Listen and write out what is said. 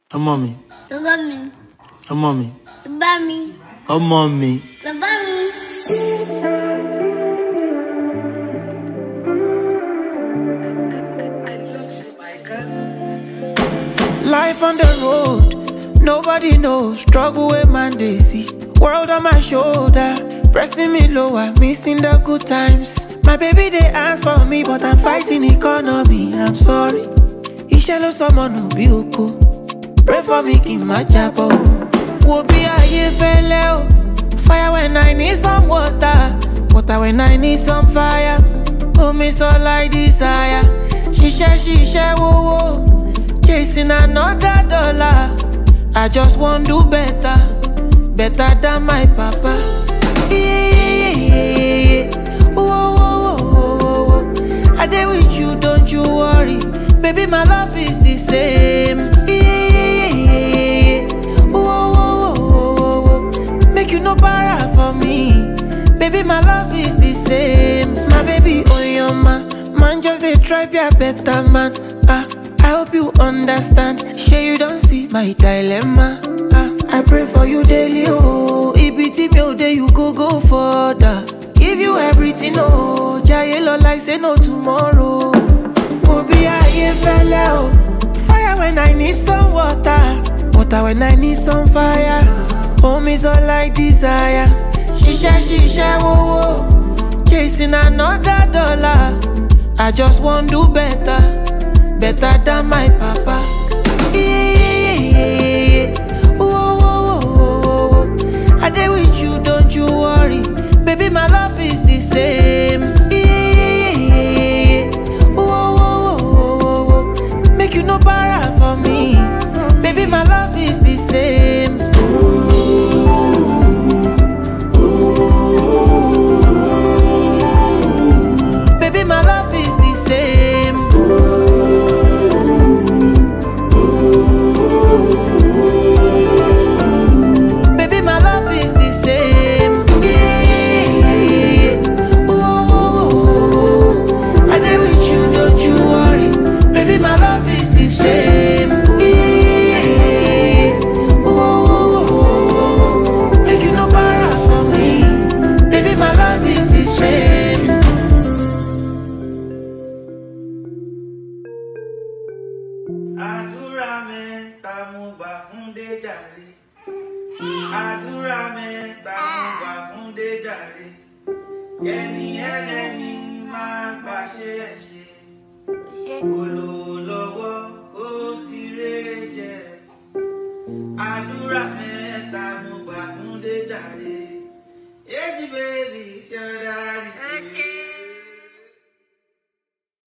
Mommy. Mommy. Mommy. Mommy. Oh, mommy. Mommy. Life on the road, nobody knows. Struggle with man they see. World on my shoulder, pressing me lower, missing the good times. My baby they ask for me, but I'm fighting economy. I'm sorry. Ishelo someone who be oko. Pray for me, in my chapel. Will be a year fellow. Fire when I need some water. Water when I need some fire. Oh, me so like desire. She share, whoa, whoa. Chasing another dollar. I just want do better. Better than my papa. Yeah. Whoa, whoa, whoa, whoa, whoa. I dey with you, don't you worry. Baby, my love is the same. Yeah. Whoa, whoa, whoa, whoa, whoa. Make you no para for me. Baby, my love is the same. My baby, oh your man just dey try be a better man. I hope you understand. Sure you don't see my dilemma. I pray for you daily, oh. Ibiti me day you go further. Give you everything, oh. Jayelo like say no tomorrow. Mobi aye fella, oh. Fire when I need some water. Water when I need some fire. Home is all like desire. Shisha, whoa, whoa. Chasing another dollar. I just want do better. Better than my papa. Yeah. Whoa, whoa, whoa, whoa, whoa. I dey with you, don't you worry. Baby, my love is the same. Yeah. Whoa, whoa, whoa, whoa, whoa. Make you no para for me. Baby, my love is the same. Baby, my love is the same. Baby, my love is the same. Yeah. Whoa, whoa, whoa, whoa. I dey with you, don't you worry. Baby, my love is the same. Yeah. Whoa, whoa, whoa, whoa. Make you no para for me. Baby, my love is the same. Àdúrà mẹ́ta mo gbà fún Déjàre. Àdúrà mẹ́ta mo gbà fún Déjàre. Ẹni ẹlẹ́ni máa gbàṣẹ ẹ̀ṣẹ̀. Olówó lọ́wọ́ ó sì rere jẹ. Àdúrà mẹ́ta mo gbà fún Déjàre. Èjì bèbí ṣọ́dáàrí.